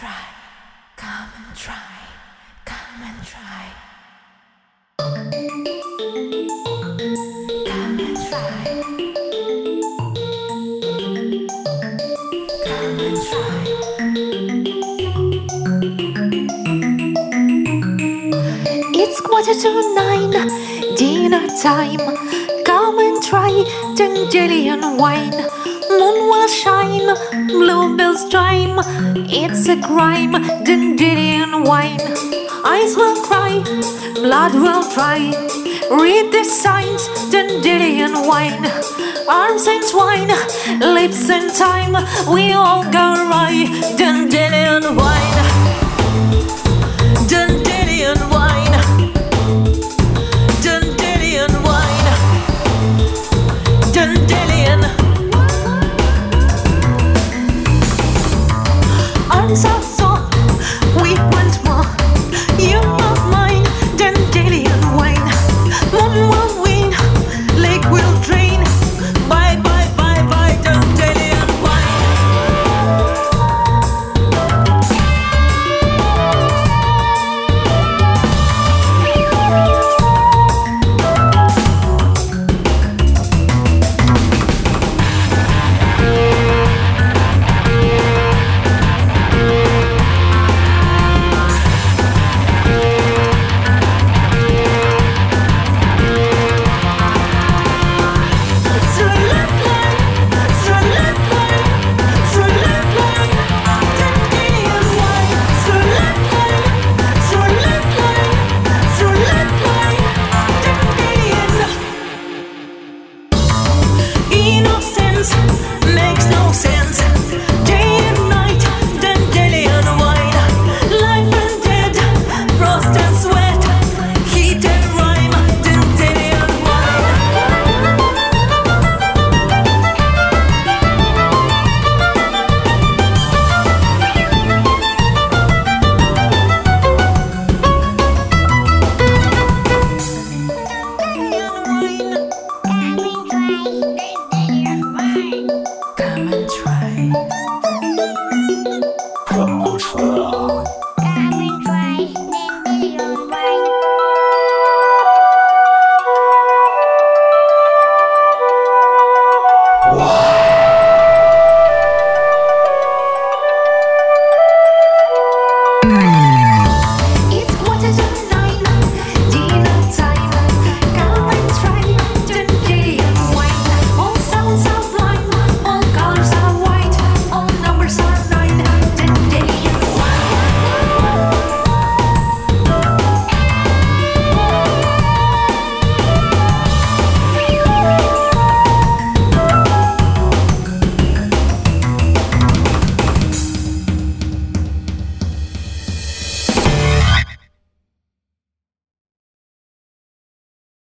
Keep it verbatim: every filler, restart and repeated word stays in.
try, come and try, come and try. Come and try. Come and try. It's quarter to nine, dinner time. Come and try dandelion wine. Moon will shine, bluebells chime. It's a crime, dandelion wine. Eyes will cry, blood will dry. Read the signs, dandelion wine. Arms entwine, lips in time. We all go right, dandelion wine. Dandelion wine. Dandelion wine. Dandelion. Arms are